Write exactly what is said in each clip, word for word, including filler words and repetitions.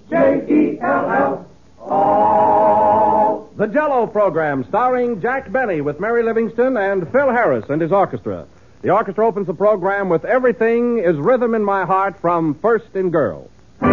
J E L L O. The Jell-O program, starring Jack Benny with Mary Livingston and Phil Harris and his orchestra. The orchestra opens the program with Everything is Rhythm in My Heart from First in Girl.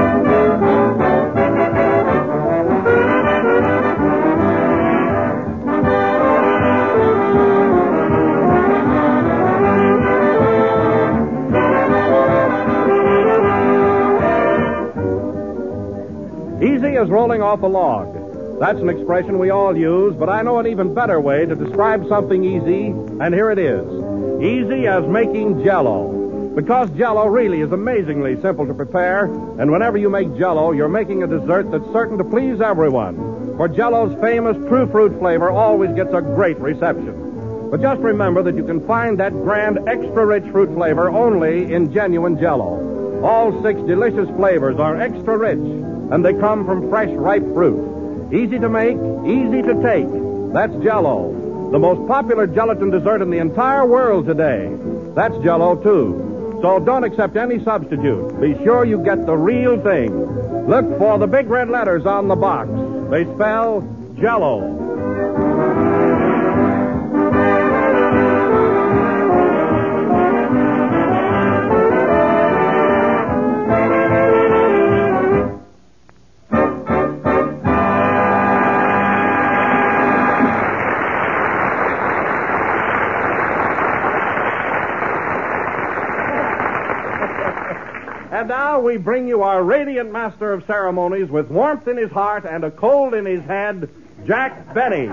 Easy as rolling off a log. That's an expression we all use, but I know an even better way to describe something easy, and here it is. Easy as making Jell-O. Because Jell-O really is amazingly simple to prepare, and whenever you make Jell-O, you're making a dessert that's certain to please everyone. For Jell-O's famous true fruit flavor always gets a great reception. But just remember that you can find that grand extra-rich fruit flavor only in genuine Jell-O. All six delicious flavors are extra rich, and they come from fresh, ripe fruit. Easy to make, easy to take. That's Jell-O, the most popular gelatin dessert in the entire world today. That's Jell-O, too. So don't accept any substitute. Be sure you get the real thing. Look for the big red letters on the box. They spell Jell-O. And now we bring you our radiant master of ceremonies with warmth in his heart and a cold in his head, Jack Benny.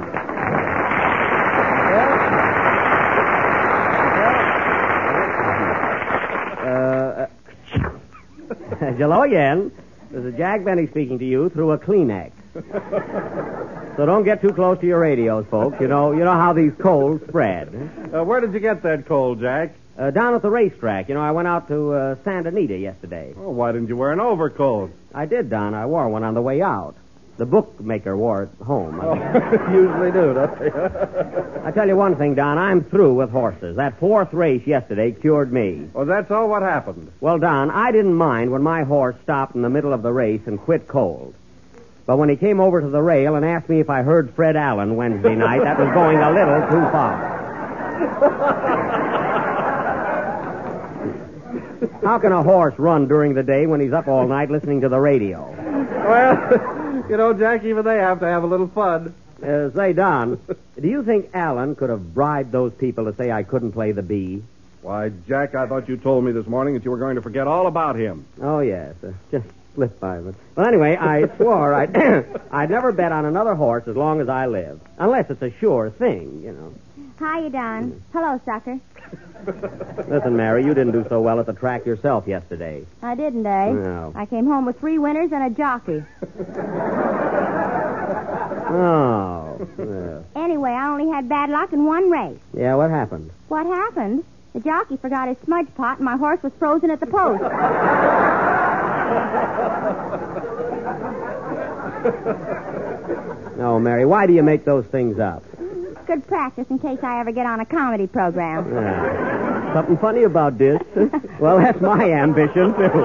Uh, hello again. This is Jack Benny speaking to you through a Kleenex. So don't get too close to your radios, folks. You know, you know how these colds spread. Uh, where did you get that cold, Jack? Uh, down at the racetrack. You know, I went out to uh, Santa Anita yesterday. Oh, why didn't you wear an overcoat? I did, Don. I wore one on the way out. The bookmaker wore it home. I Oh, usually do, don't they? I tell you one thing, Don. I'm through with horses. That fourth race yesterday cured me. Well, that's all what happened. Well, Don, I didn't mind when my horse stopped in the middle of the race and quit cold. But when he came over to the rail and asked me if I heard Fred Allen Wednesday night, that was going a little too far. How can a horse run during the day when he's up all night listening to the radio? Well, you know, Jack, even they have to have a little fun. Uh, say, Don, do you think Allen could have bribed those people to say I couldn't play the bee? Why, Jack, I thought you told me this morning that you were going to forget all about him. Oh, yes. Uh, just slipped by me. Well, anyway, I swore I'd, I'd never bet on another horse as long as I live. Unless it's a sure thing, you know. Hiya, Don. Mm. Hello, sucker. Listen, Mary, you didn't do so well at the track yourself yesterday. I didn't, eh? No. I came home with three winners and a jockey. Oh. Yeah. Anyway, I only had bad luck in one race. Yeah, what happened? What happened? The jockey forgot his smudge pot and my horse was frozen at the post. No, Mary, why do you make those things up? Good practice in case I ever get on a comedy program. Yeah. Something funny about this? Well, that's my ambition, too.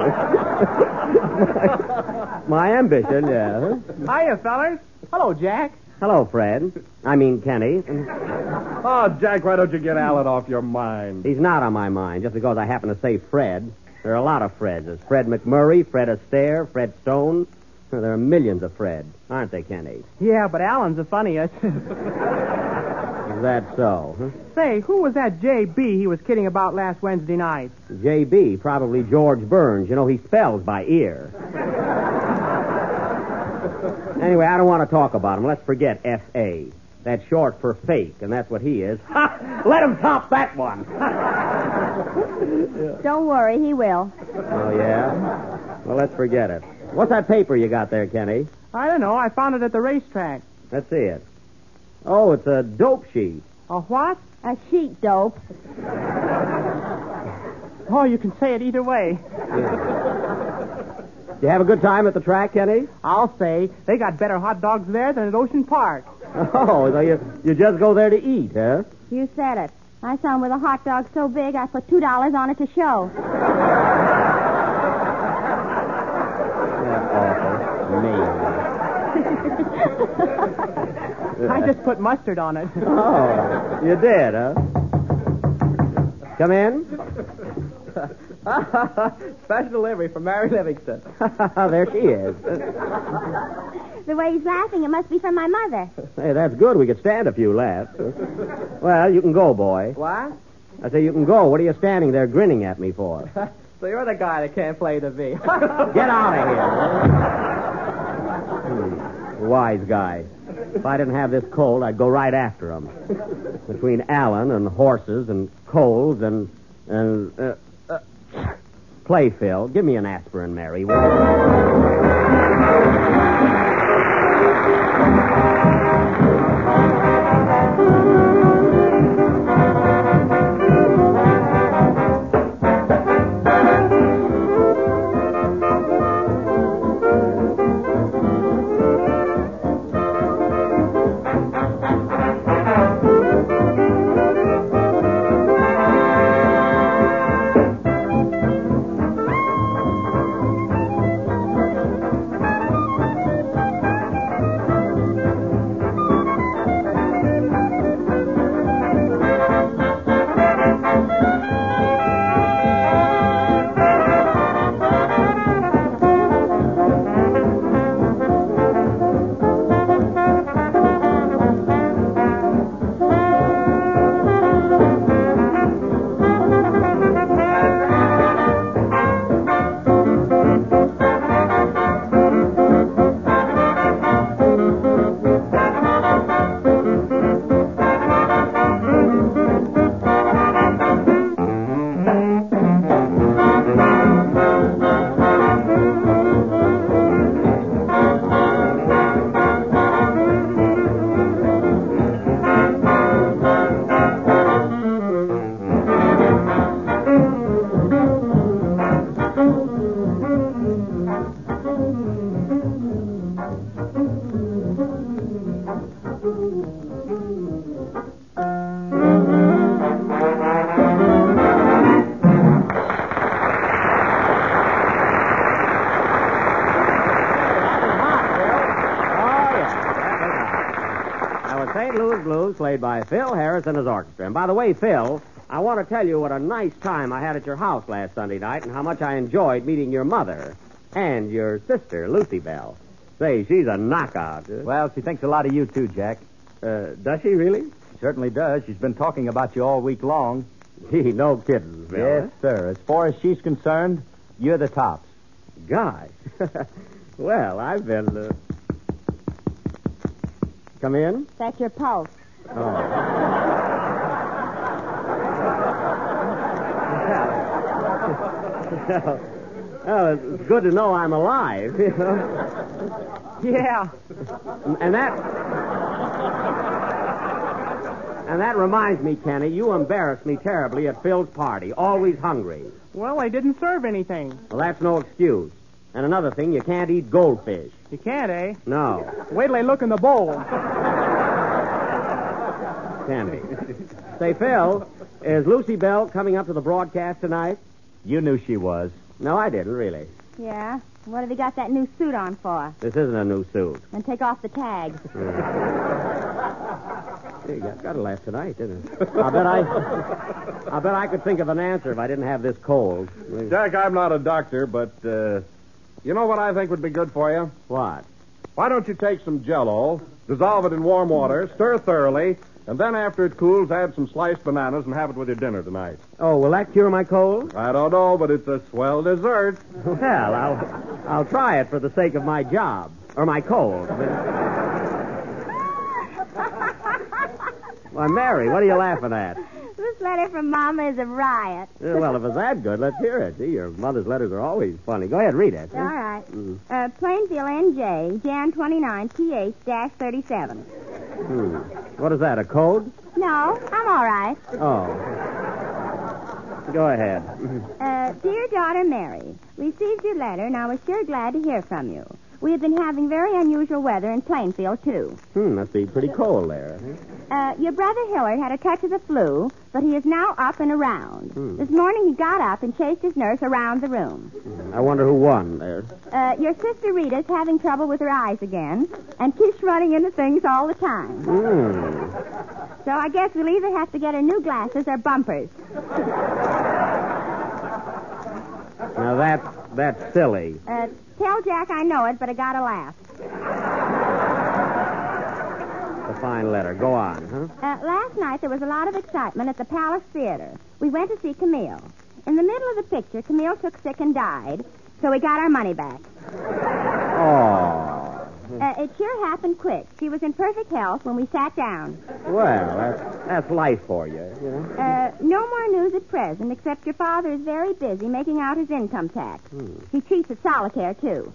my, my ambition, yeah. Hiya, fellas. Hello, Jack. Hello, Fred. I mean, Kenny. Oh, Jack, why don't you get Allen off your mind? He's not on my mind, just because I happen to say Fred. There are a lot of Freds. There's Fred McMurray, Fred Astaire, Fred Stone. There are millions of Fred, aren't they, Kenny? Yeah, but Allen's the funniest. Is that so? Huh? Say, who was that J B he was kidding about last Wednesday night? J B, probably George Burns. You know, he spells by ear. Anyway, I don't want to talk about him. Let's forget F A. That's short for fake, and that's what he is. Ha! Let him top that one. Don't worry, he will. Oh, yeah? Well, let's forget it. What's that paper you got there, Kenny? I don't know. I found it at the racetrack. Let's see it. Oh, it's a dope sheet. A what? A sheet dope. Oh, you can say it either way. Yeah. You have a good time at the track, Kenny? I'll say. They got better hot dogs there than at Ocean Park. Oh, so you, you just go there to eat, huh? You said it. I saw him with a hot dog so big I put two dollars on it to show. That's awful. I just put mustard on it. Oh, you did, huh? Come in. Special delivery from Mary Livingston. There she is. The way he's laughing, it must be from my mother. Hey, that's good. We could stand a few laughs. Well, you can go, boy. What? I say you can go. What are you standing there grinning at me for? So you're the guy that can't play the V. Get out of here. Hmm. Wise guy. If I didn't have this cold, I'd go right after him. Between Allen and horses and colds and... and uh, uh, play, Phil. Give me an aspirin, Mary. Played by Phil Harris and his orchestra. And by the way, Phil, I want to tell you what a nice time I had at your house last Sunday night and how much I enjoyed meeting your mother and your sister, Lucy Bell. Say, she's a knockout. Well, she thinks a lot of you, too, Jack. Uh, does she really? She certainly does. She's been talking about you all week long. Gee, no kidding, Phil. Yes, sir. As far as she's concerned, you're the tops. Gosh. Well, I've been... Uh... Come in? That's your pulse. Oh. Well, it's good to know I'm alive, you know. Yeah. And that... And that reminds me, Kenny, you embarrassed me terribly at Phil's party. Always hungry. Well, they didn't serve anything. Well, that's no excuse. And another thing, you can't eat goldfish. You can't, eh? No. Wait till they look in the bowl. Candy. Say, Phil, is Lucy Bell coming up to the broadcast tonight? You knew she was. No, I didn't, really. Yeah? What have you got that new suit on for? This isn't a new suit. And take off the tags. Hey, you got to laugh tonight, didn't it? I bet I... I bet I could think of an answer if I didn't have this cold. Jack, I'm not a doctor, but, uh, you know what I think would be good for you? What? Why don't you take some Jell-O, dissolve it in warm water, stir thoroughly, and then after it cools, add some sliced bananas and have it with your dinner tonight. Oh, will that cure my cold? I don't know, but it's a swell dessert. Well, I'll, I'll try it for the sake of my job, or my cold. Why, Mary, what are you laughing at? This letter from Mama is a riot. Yeah, well, if it's that good, let's hear it. See, your mother's letters are always funny. Go ahead, read it. All right. Mm. Uh, Plainfield, N J, Jan twenty-ninth, T H thirty-seven. Hmm. What is that, a code? No, I'm all right. Oh. Go ahead. Uh, dear daughter Mary, received your letter, and I was sure glad to hear from you. We have been having very unusual weather in Plainfield, too. Hmm, must be pretty cold there. Uh, your brother Hillard had a touch of the flu, but he is now up and around. Hmm. This morning he got up and chased his nurse around the room. I wonder who won there. Uh, your sister Rita's having trouble with her eyes again and keeps running into things all the time. Hmm. So I guess we'll either have to get her new glasses or bumpers. Now, that's, that's silly. Uh, tell Jack I know it, but I gotta laugh. A fine letter. Go on, huh? Uh, last night there was a lot of excitement at the Palace Theater. We went to see Camille. In the middle of the picture, Camille took sick and died, so we got our money back. Oh. Uh, it sure happened quick. She was in perfect health when we sat down. Well, that's, that's life for you, you know. Uh, no more news at present, except your father is very busy making out his income tax. Hmm. He cheats at solitaire, too.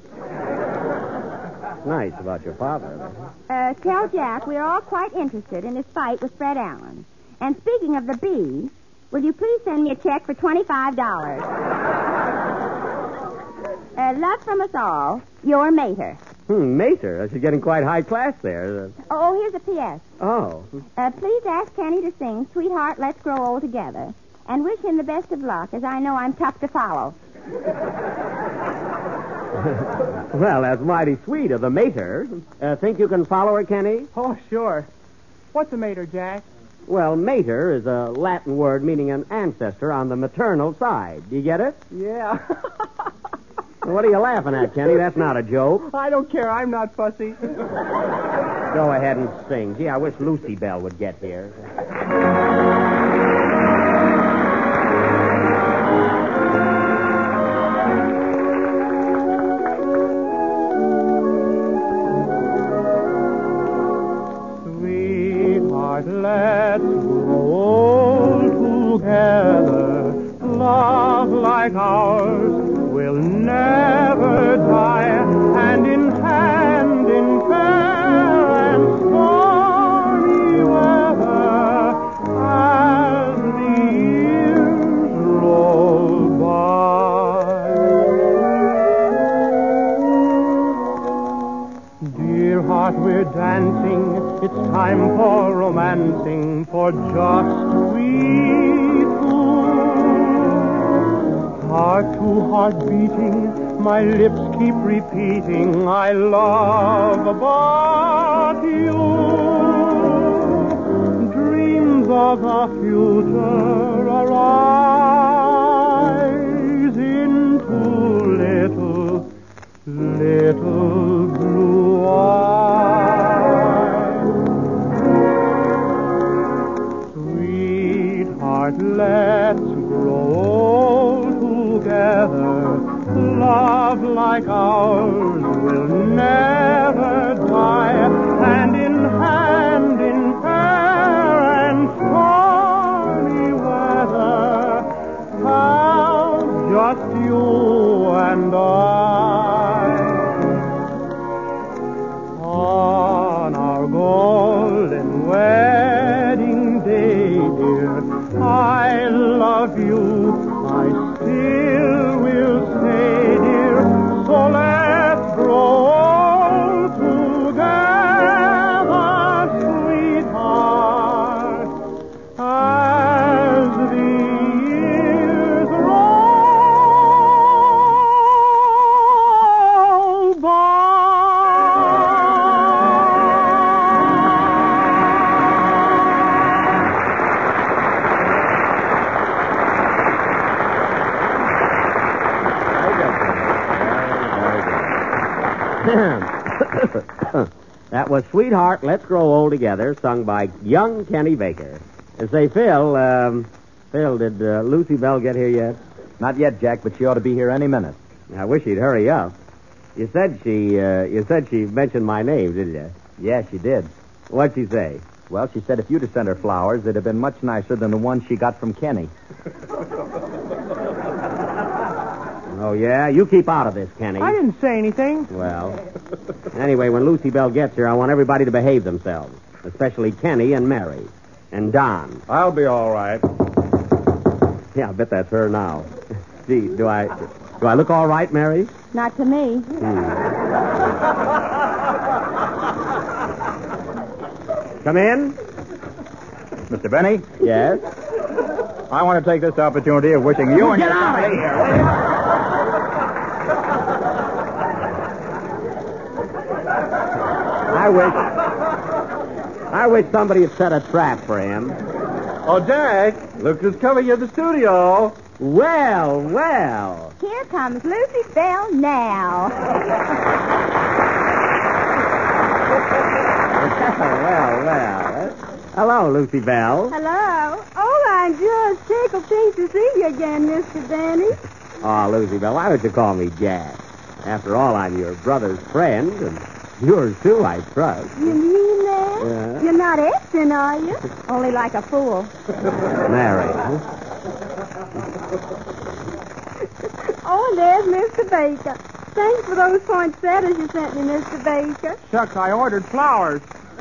Nice about your father. Uh, tell Jack we're all quite interested in his fight with Fred Allen. And speaking of the bee, will you please send me a check for twenty-five dollars? uh, love from us all, your Mater. Hmm, Mater. She's getting quite high class there. Oh, here's a P S. Oh. Uh, please ask Kenny to sing Sweetheart, Let's Grow Old Together. And wish him the best of luck, as I know I'm tough to follow. Well, that's mighty sweet of the Mater. Uh, think you can follow her, Kenny? Oh, sure. What's the mater, Jack? Well, mater is a Latin word meaning an ancestor on the maternal side. Do you get it? Yeah. What are you laughing at, Kenny? That's not a joke. I don't care. I'm not fussy. Go ahead and sing. Gee, I wish Lucy Bell would get here. Sweetheart, let's grow old together. Love like ours will never die, hand in hand in fair and stormy weather, as the years roll by. Dear heart, we're dancing, it's time for romancing, for just we two. Heart to heart beating, my lips keep repeating, I love but you. Dreams of the future arise into little, little blue eyes. Sweetheart, let's grow old together. Love like ours will never die, hand in hand in fair and stormy weather, how just you and I. On our golden wedding day, dear, I love you, I still will stay, dear, so let's grow old together, sweetheart, as the years roll by. That was Sweetheart, Let's Grow Old Together, sung by young Kenny Baker. And say, Phil, um, Phil, did uh, Lucy Bell get here yet? Not yet, Jack, but she ought to be here any minute. I wish she'd hurry up. You said she, uh, you said she mentioned my name, didn't you? Yeah, she did. What'd she say? Well, she said if you'd have sent her flowers, they'd have been much nicer than the ones she got from Kenny. Oh, yeah? You keep out of this, Kenny. I didn't say anything. Well, anyway, when Lucy Bell gets here, I want everybody to behave themselves, especially Kenny and Mary and Don. I'll be all right. Yeah, I bet that's her now. Gee, do I do I look all right, Mary? Not to me. Hmm. Come in. Mister Benny, Yes? I want to take this opportunity of wishing you and Get your out of family... here! I wish... I wish somebody had set a trap for him. Oh, Jack, look who's coming in the studio. Well, well. Here comes Lucy Bell now. well, well. Hello, Lucy Bell. Hello. Oh, I'm just tickled pink to see you again, Mister Benny. Oh, Lucy Bell, why don't you call me Jack? After all, I'm your brother's friend, and yours, too, I trust. You mean that? Yeah. You're not acting, are you? Only like a fool. Mary. Oh, and there's Mister Baker. Thanks for those poinsettias you sent me, Mister Baker. Shucks, I ordered flowers.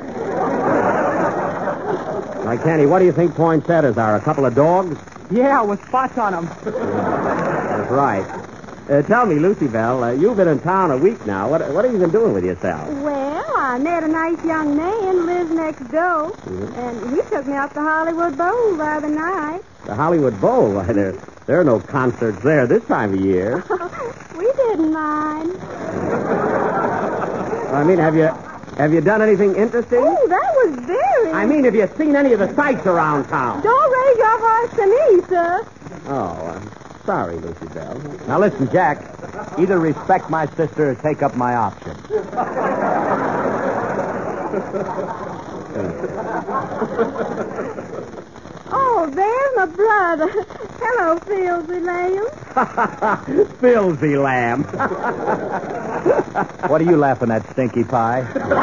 Why, Kenny, what do you think poinsettias are? A couple of dogs? Yeah, with spots on them. That's right. Uh, tell me, Lucy Bell, uh, you've been in town a week now. What, what have you been doing with yourself? Well, I met a nice young man who lives next door, Mm-hmm. and he took me up to Hollywood Bowl the other night. The Hollywood Bowl? Why, there, there are no concerts there this time of year. We didn't mind. I mean, have you have you done anything interesting? Oh, that was very... I mean, have you seen any of the sights around town? Don't raise your voice to me, sir. Oh, I'm sorry, Lucy Bell. Now, listen, Jack. Either respect my sister or take up my option. Oh, there's my brother. Hello, Filsy Lamb. Filthy lamb. What are you laughing at, Stinky Pie?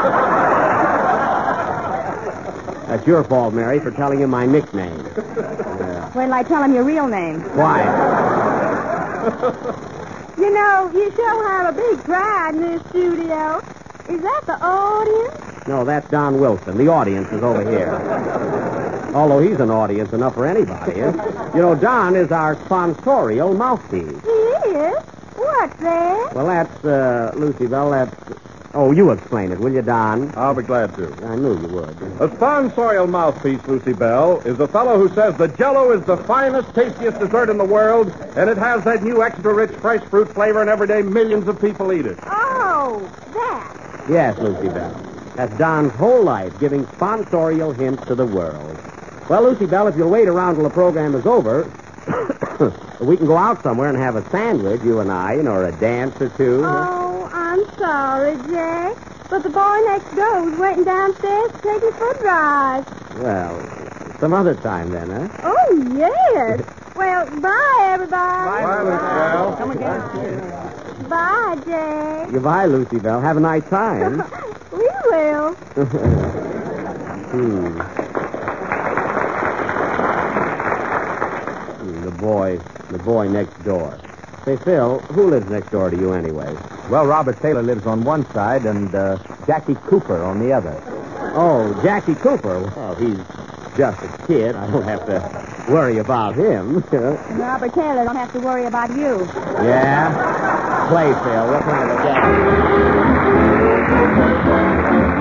That's your fault, Mary, for telling him my nickname. Yeah. Wait till I tell him your real name. Why? You know, you sure have a big crowd in this studio. Is that the audience? No, that's Don Wilson. The audience is over here. Although he's an audience enough for anybody. Eh? You know, Don is our sponsorial mouthpiece. He is? What's that? Well, that's, uh, Lucy Bell, that's... Oh, you explain it, will you, Don? I'll be glad to. I knew you would. A sponsorial mouthpiece, Lucy Bell, is a fellow who says the Jell-O is the finest, tastiest dessert in the world, and it has that new extra-rich fresh fruit flavor, and every day millions of people eat it. Oh, that. Yes, Lucy Bell. That's Don's whole life, giving sponsorial hints to the world. Well, Lucy Bell, if you'll wait around till the program is over, we can go out somewhere and have a sandwich, you and I, you know, or a dance or two. Oh, I'm sorry, Jack. But the boy next door was waiting downstairs to take me for a drive. Well, some other time then, huh? Oh, yes. Well, bye, everybody. Bye, Lucy Bell. Come again. Bye, Jack. Goodbye, Lucy Bell. Have a nice time. We will. hmm. The boy, the boy next door. Say, Phil, who lives next door to you anyway? Well, Robert Taylor lives on one side and uh, Jackie Cooper on the other. Oh, Jackie Cooper. Well, he's just a kid. I don't have to worry about him. Robert Taylor don't have to worry about you. Yeah? Play, Phil. What kind of a Jackie?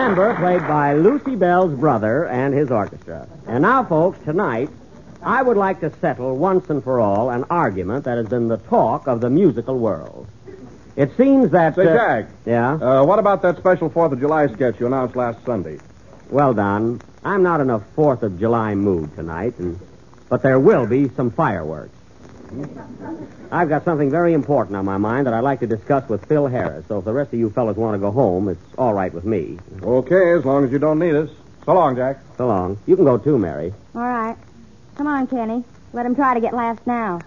December, played by Lucy Bell's brother and his orchestra. And now, folks, tonight, I would like to settle once and for all an argument that has been the talk of the musical world. It seems that... Say, uh, Jack. Yeah? Uh, what about that special fourth of July sketch you announced last Sunday? Well, Don, I'm not in a fourth of July mood tonight, and but there will be some fireworks. I've got something very important on my mind that I'd like to discuss with Phil Harris, so if the rest of you fellas want to go home, it's all right with me. Okay, as long as you don't need us. So long, Jack. So long. You can go too, Mary. All right. Come on, Kenny. Let him try to get laughs now.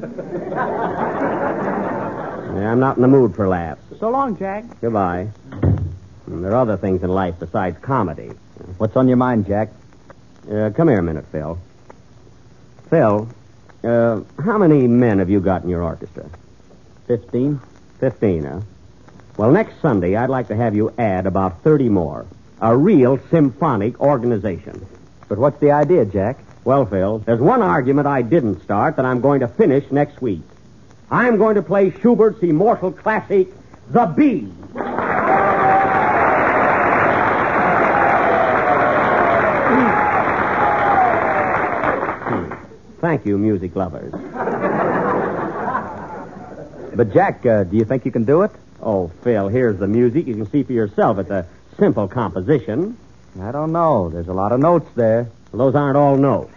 Yeah, I'm not in the mood for laughs. So long, Jack. Goodbye. And there are other things in life besides comedy. What's on your mind, Jack? Uh, come here a minute, Phil. Phil, uh, how many men have you got in your orchestra? Fifteen? Fifteen, huh? Well, next Sunday, I'd like to have you add about thirty more. A real symphonic organization. But what's the idea, Jack? Well, Phil, there's one argument I didn't start that I'm going to finish next week. I'm going to play Schubert's immortal classic, The Bee. Thank you, music lovers. But, Jack, uh, do you think you can do it? Oh, Phil, here's the music. You can see for yourself it's a simple composition. I don't know. There's a lot of notes there. Well, those aren't all notes.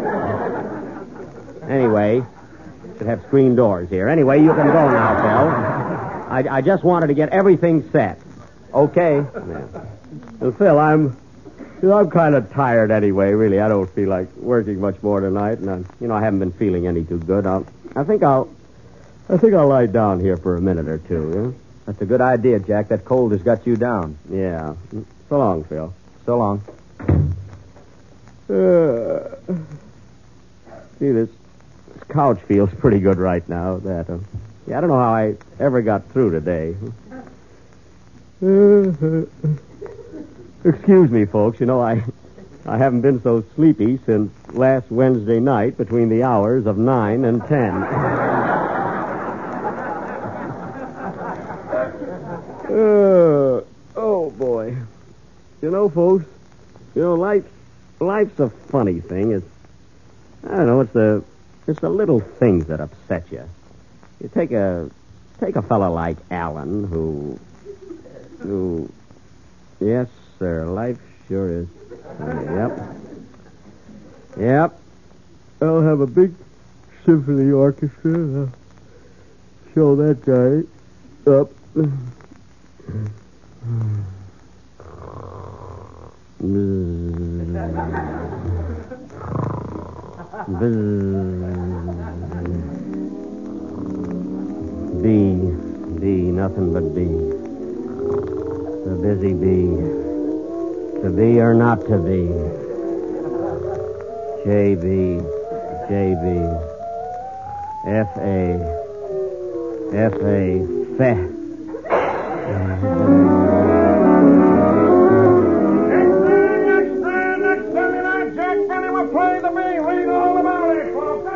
Anyway, should have screen doors here. Anyway, you can go now, Phil. I, I just wanted to get everything set. Okay. Yeah. Well, Phil, I'm... You know, I'm kind of tired anyway, really. I don't feel like working much more tonight, and I, you know, I haven't been feeling any too good. I'll, I think I'll, I think I'll lie down here for a minute or two. Yeah? That's a good idea, Jack. That cold has got you down. Yeah. So long, Phil. So long. Uh, see, this, this couch feels pretty good right now. That, uh, yeah, I don't know how I ever got through today. Uh, Excuse me, folks. You know, I I haven't been so sleepy since last Wednesday night between the hours of nine and ten. uh, oh, boy. You know, folks, you know, life, life's a funny thing. It's, I don't know, it's the, it's the little things that upset you. You take a, take a fella like Alan who, who, yes, sir, life sure is. Uh, yep. Yep. I'll have a big symphony orchestra. I'll show that guy up. Bee, bee, nothing but bee. The busy bee. To be or not to be. J B, J B, F A, F A, fe. Next time, next Sunday night, Jack Benny will play the bee. Read all about it, folks.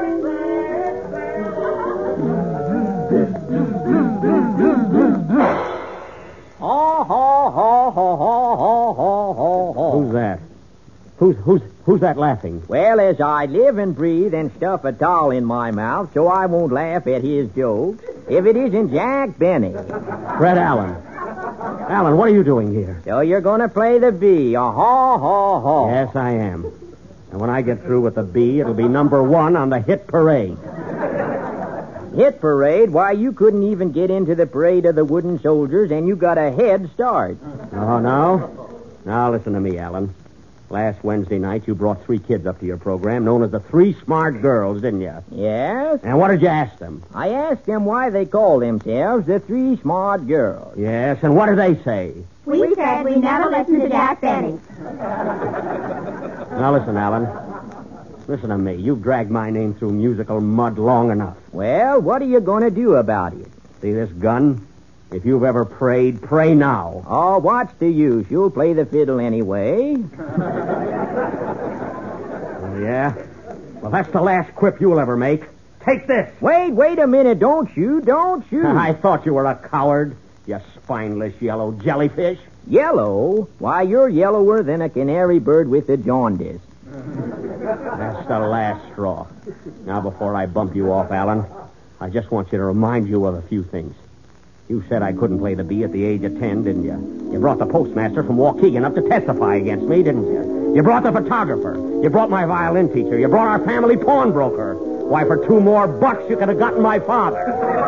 Ho, ho, ho, ho, ho, ho, ho, ho, ho. Who's that? Who's who's who's that laughing? Well, as I live and breathe and stuff a doll in my mouth so I won't laugh at his jokes, if it isn't Jack Benny. Fred Allen. Allen, what are you doing here? So you're going to play the bee. A ho, ho, ho. Yes, I am. And when I get through with the bee, it'll be number one on the hit parade. Hit parade? Why, you couldn't even get into the parade of the wooden soldiers, and you got a head start. Oh, no? Now, listen to me, Allen. Last Wednesday night, you brought three kids up to your program known as the Three Smart Girls, didn't you? Yes? And what did you ask them? I asked them why they call themselves the Three Smart Girls. Yes, and what did they say? We said we never listened to Jack Benny. Now, listen, Allen. Listen to me. You've dragged my name through musical mud long enough. Well, what are you going to do about it? See this gun? If you've ever prayed, pray now. Oh, what's the use? You'll play the fiddle anyway. Oh, yeah? Well, that's the last quip you'll ever make. Take this. Wait, wait a minute. Don't shoot. Don't shoot. I thought you were a coward. you spineless yellow jellyfish. Yellow? Why, you're yellower than a canary bird with a jaundice. That's the last straw. Now, before I bump you off, Alan, I just want you to remind you of a few things. You said I couldn't play the bee at the age of ten, didn't you? You brought the postmaster from Waukegan up to testify against me, didn't you? You brought the photographer. You brought my violin teacher. You brought our family pawnbroker. Why, for two more bucks, you could have gotten my father.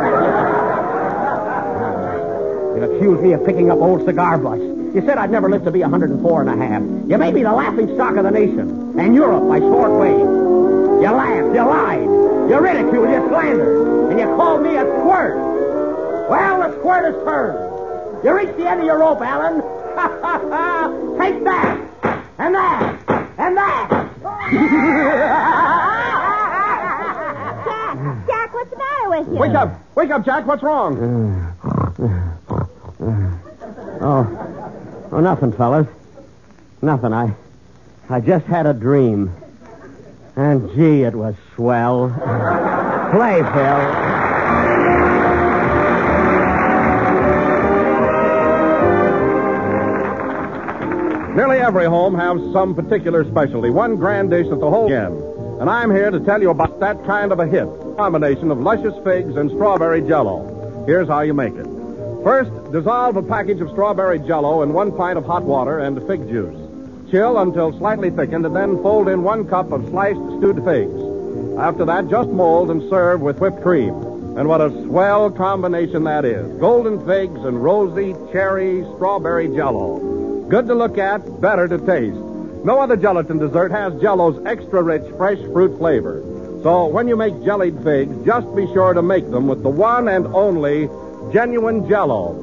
You accused me of picking up old cigar butts. You said I'd never live to be one hundred four and a half. You made me the laughing stock of the nation. And Europe by short wave. You laughed. You lied. You ridiculed. You slandered. And you called me a squirt. Well, the squirt has turned. You reached the end of your rope, Alan. Take that. And that. And that. Jack, Jack, what's the matter with you? Wake up. Wake up, Jack. What's wrong? Oh, oh, nothing, fellas. Nothing. I, I just had a dream. And, gee, it was swell. Play, Phil. Nearly every home has some particular specialty, one grand dish that the whole again. And I'm here to tell you about that kind of a hit, combination of luscious figs and strawberry jello. Here's how you make it. First, dissolve a package of strawberry jello in one pint of hot water and fig juice. Chill until slightly thickened, and then fold in one cup of sliced stewed figs. After that, just mold and serve with whipped cream. And what a swell combination that is. Golden figs and rosy cherry strawberry jello. Good to look at, better to taste. No other gelatin dessert has Jello's extra rich, fresh fruit flavor. So when you make jellied figs, just be sure to make them with the one and only genuine Jello.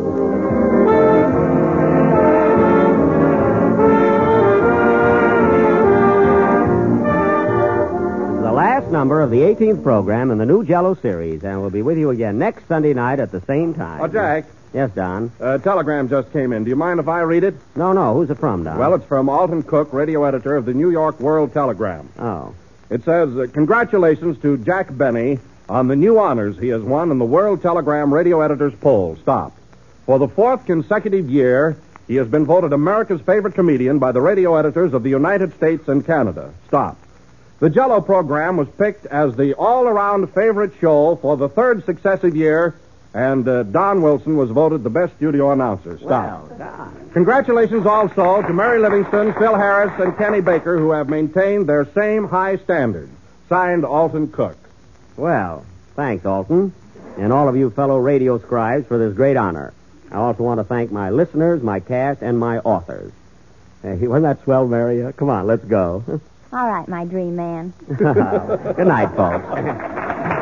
The last number of the eighteenth program in the new Jello series, and we'll be with you again next Sunday night at the same time. Oh, Jack. Yes, Don? A telegram just came in. Do you mind if I read it? No, no. Who's it from, Don? Well, it's from Alton Cook, radio editor of the New York World Telegram. Oh. It says, uh, congratulations to Jack Benny on the new honors he has won in the World Telegram radio editors poll. Stop. For the fourth consecutive year, he has been voted America's favorite comedian by the radio editors of the United States and Canada. Stop. The Jello program was picked as the all-around favorite show for the third successive year, and uh, Don Wilson was voted the best studio announcer. Stop. Well, Don. Congratulations also to Mary Livingston, Phil Harris, and Kenny Baker, who have maintained their same high standard. Signed, Alton Cook. Well, thanks, Alton, and all of you fellow radio scribes for this great honor. I also want to thank my listeners, my cast, and my authors. Hey, wasn't that swell, Mary? Uh, come on, let's go. All right, my dream man. Good night, folks.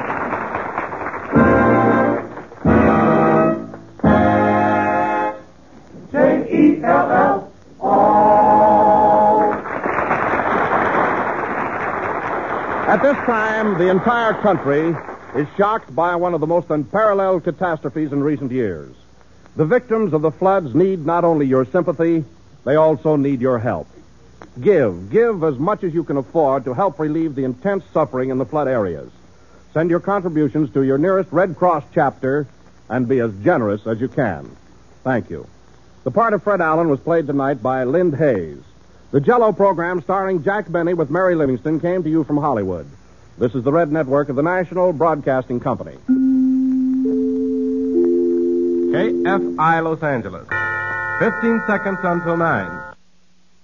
At this time, the entire country is shocked by one of the most unparalleled catastrophes in recent years. The victims of the floods need not only your sympathy, they also need your help. Give, give as much as you can afford to help relieve the intense suffering in the flood areas. Send your contributions to your nearest Red Cross chapter and be as generous as you can. Thank you. The part of Fred Allen was played tonight by Lind Hayes. The Jello program starring Jack Benny with Mary Livingston came to you from Hollywood. This is the Red Network of the National Broadcasting Company. K F I Los Angeles. Fifteen seconds until nine.